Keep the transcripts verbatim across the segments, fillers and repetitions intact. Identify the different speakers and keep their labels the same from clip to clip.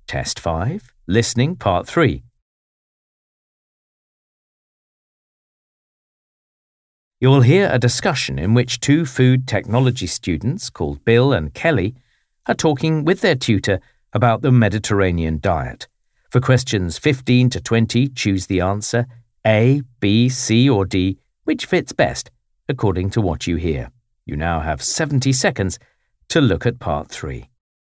Speaker 1: Test five, Listening Part three. You will hear a discussion in which two food technology students called Bill and Kelly are talking with their tutor about the Mediterranean diet. For questions fifteen to twenty, choose the answer A, B, C or D, which fits best according to what you hear. You now have seventy seconds to look at part three.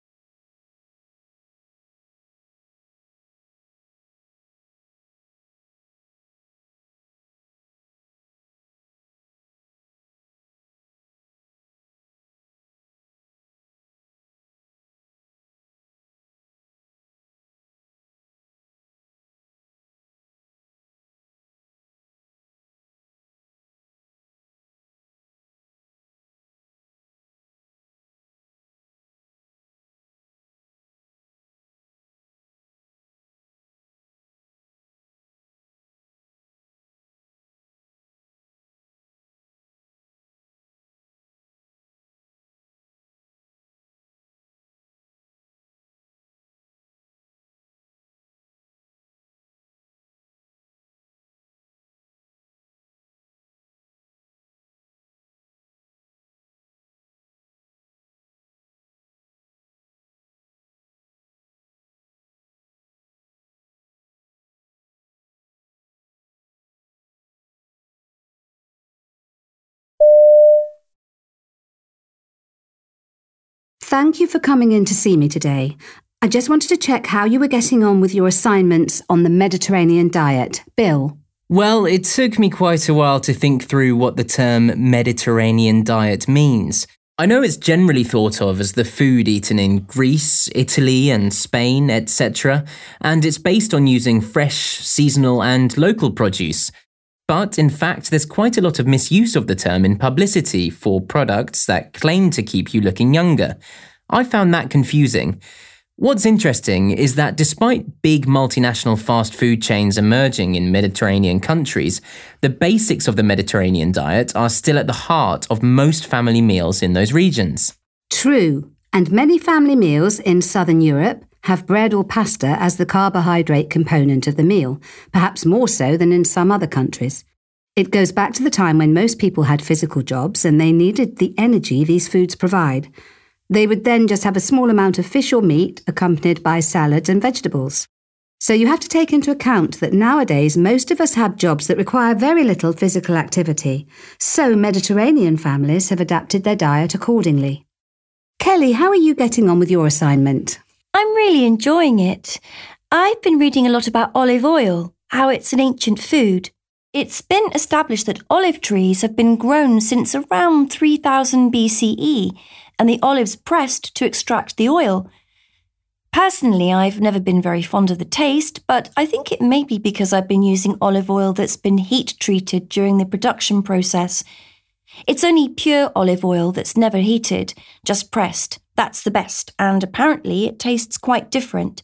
Speaker 2: Thank you for coming in to see me today. I just wanted to check how you were getting on with your assignments on the Mediterranean diet. Bill?
Speaker 3: Well, it took me quite a while to think through what the term Mediterranean diet means. I know it's generally thought of as the food eaten in Greece, Italy and Spain, et cetera, and it's based on using fresh, seasonal and local produce. But in fact, there's quite a lot of misuse of the term in publicity for products that claim to keep you looking younger. I found that confusing. What's interesting is that despite big multinational fast food chains emerging in Mediterranean countries, the basics of the Mediterranean diet are still at the heart of most family meals in those regions.
Speaker 2: True, and many family meals in southern Europe have bread or pasta as the carbohydrate component of the meal, perhaps more so than in some other countries. It goes back to the time when most people had physical jobs and they needed the energy these foods provide. They would then just have a small amount of fish or meat accompanied by salads and vegetables. So you have to take into account that nowadays most of us have jobs that require very little physical activity, so Mediterranean families have adapted their diet accordingly. Kelly, how are you getting on with your assignment?
Speaker 4: I'm really enjoying it. I've been reading a lot about olive oil, how it's an ancient food. It's been established that olive trees have been grown since around three thousand B C E, and the olives pressed to extract the oil. Personally, I've never been very fond of the taste, but I think it may be because I've been using olive oil that's been heat-treated during the production process. It's only pure olive oil that's never heated, just pressed. That's the best, and apparently it tastes quite different.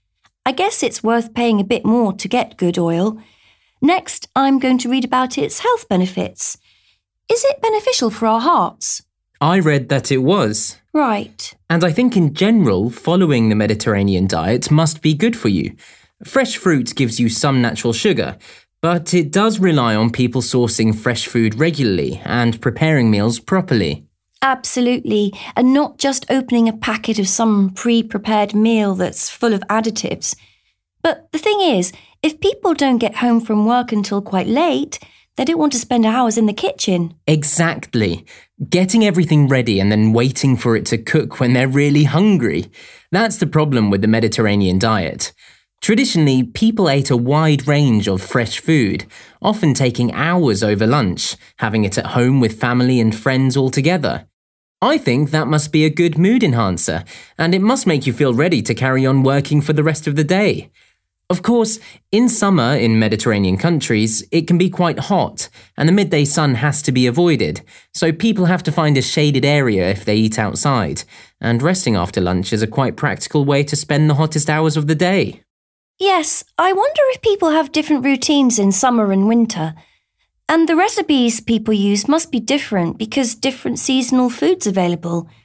Speaker 4: I guess it's worth paying a bit more to get good oil. Next, I'm going to read about its health benefits. Is it beneficial for our hearts?
Speaker 3: I read that it was.
Speaker 4: Right.
Speaker 3: And I think in general, following the Mediterranean diet must be good for you. Fresh fruit gives you some natural sugar, but it does rely on people sourcing fresh food regularly and preparing meals properly.
Speaker 4: Absolutely, and not just opening a packet of some pre-prepared meal that's full of additives. But the thing is, if people don't get home from work until quite late, they don't want to spend hours in the kitchen.
Speaker 3: Exactly. Getting everything ready and then waiting for it to cook when they're really hungry. That's the problem with the Mediterranean diet. Traditionally, people ate a wide range of fresh food, often taking hours over lunch, having it at home with family and friends all together. I think that must be a good mood enhancer, and it must make you feel ready to carry on working for the rest of the day. Of course, in summer in Mediterranean countries, it can be quite hot, and the midday sun has to be avoided, so people have to find a shaded area if they eat outside, and resting after lunch is a quite practical way to spend the hottest hours of the day.
Speaker 4: Yes, I wonder if people have different routines in summer and winter. And the recipes people use must be different because different seasonal food's available.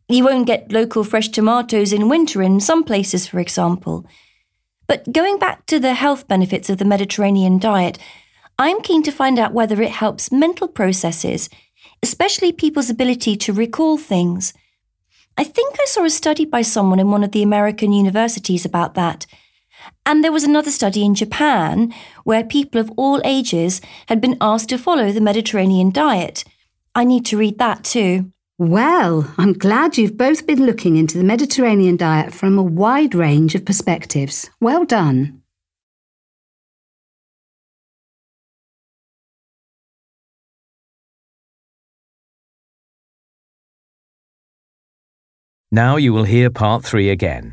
Speaker 4: You won't get local fresh tomatoes in winter in some places, for example. But going back to the health benefits of the Mediterranean diet, I'm keen to find out whether it helps mental processes, especially people's ability to recall things. I think I saw a study by someone in one of the American universities about that. And there was another study in Japan where people of all ages had been asked to follow the Mediterranean diet. I need to read that too.
Speaker 2: Well, I'm glad you've both been looking into the Mediterranean diet from a wide range of perspectives. Well done.
Speaker 1: Now you will hear part three again.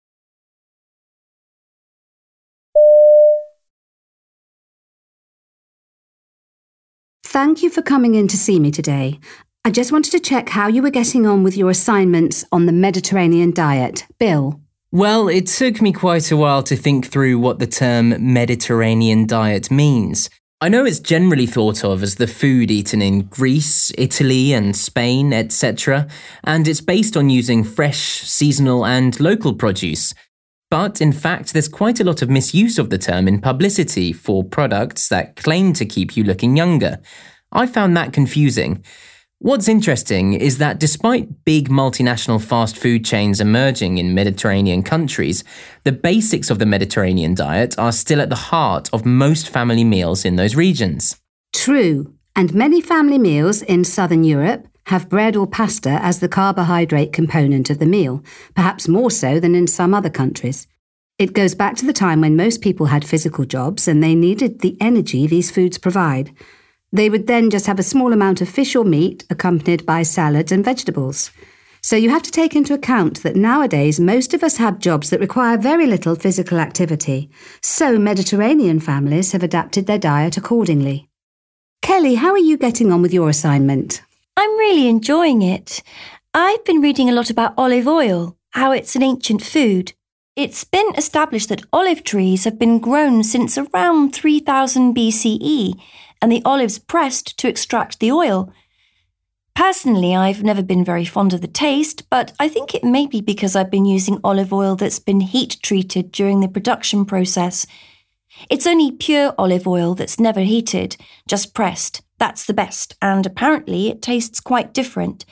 Speaker 2: Thank you for coming in to see me today. I just wanted to check how you were getting on with your assignments on the Mediterranean diet. Bill?
Speaker 3: Well, it took me quite a while to think through what the term Mediterranean diet means. I know it's generally thought of as the food eaten in Greece, Italy and Spain, et cetera, and it's based on using fresh, seasonal and local produce. But in fact, there's quite a lot of misuse of the term in publicity for products that claim to keep you looking younger. I found that confusing. What's interesting is that despite big multinational fast food chains emerging in Mediterranean countries, the basics of the Mediterranean diet are still at the heart of most family meals in those regions.
Speaker 2: True, and many family meals in southern Europe have bread or pasta as the carbohydrate component of the meal, perhaps more so than in some other countries. It goes back to the time when most people had physical jobs and they needed the energy these foods provide. They would then just have a small amount of fish or meat accompanied by salads and vegetables. So you have to take into account that nowadays most of us have jobs that require very little physical activity. So Mediterranean families have adapted their diet accordingly. Kelly, how are you getting on with your assignment?
Speaker 4: I'm really enjoying it. I've been reading a lot about olive oil, how it's an ancient food. It's been established that olive trees have been grown since around three thousand B C E, and the olives pressed to extract the oil. Personally, I've never been very fond of the taste, but I think it may be because I've been using olive oil that's been heat-treated during the production process. It's only pure olive oil that's never heated, just pressed. That's the best, and apparently it tastes quite different.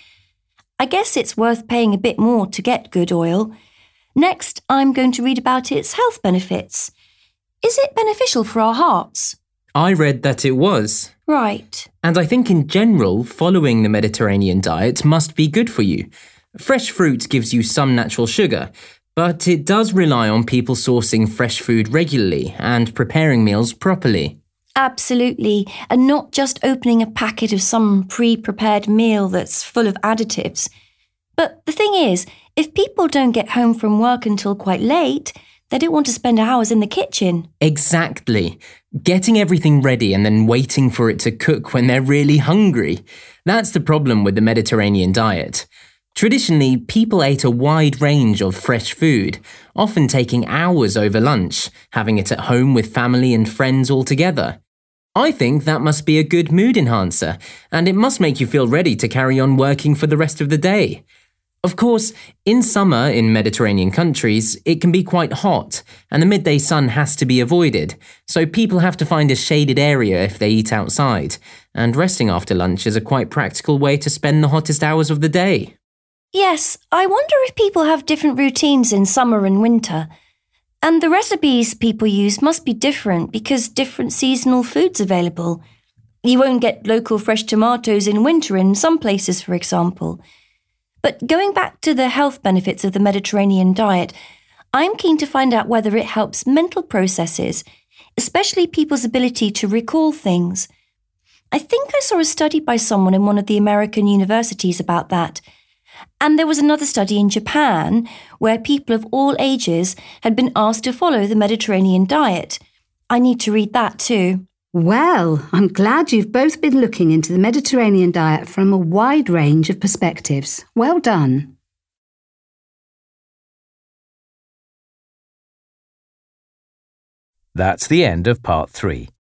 Speaker 4: I guess it's worth paying a bit more to get good oil. Next, I'm going to read about its health benefits. Is it beneficial for our hearts?
Speaker 3: I read that it was.
Speaker 4: Right.
Speaker 3: And I think in general, following the Mediterranean diet must be good for you. Fresh fruit gives you some natural sugar, but it does rely on people sourcing fresh food regularly and preparing meals properly.
Speaker 4: Absolutely, and not just opening a packet of some pre-prepared meal that's full of additives. But the thing is, if people don't get home from work until quite late, they don't want to spend hours in the kitchen.
Speaker 3: Exactly. Getting everything ready and then waiting for it to cook when they're really hungry. That's the problem with the Mediterranean diet. Traditionally, people ate a wide range of fresh food, often taking hours over lunch, having it at home with family and friends all together. I think that must be a good mood enhancer, and it must make you feel ready to carry on working for the rest of the day. Of course, in summer in Mediterranean countries, it can be quite hot, and the midday sun has to be avoided, so people have to find a shaded area if they eat outside, and resting after lunch is a quite practical way to spend the hottest hours of the day.
Speaker 4: Yes, I wonder if people have different routines in summer and winter. And the recipes people use must be different because different seasonal food's available. You won't get local fresh tomatoes in winter in some places, for example. But going back to the health benefits of the Mediterranean diet, I'm keen to find out whether it helps mental processes, especially people's ability to recall things. I think I saw a study by someone in one of the American universities about that. And there was another study in Japan where people of all ages had been asked to follow the Mediterranean diet. I need to read that too.
Speaker 2: Well, I'm glad you've both been looking into the Mediterranean diet from a wide range of perspectives. Well done.
Speaker 1: That's the end of part three.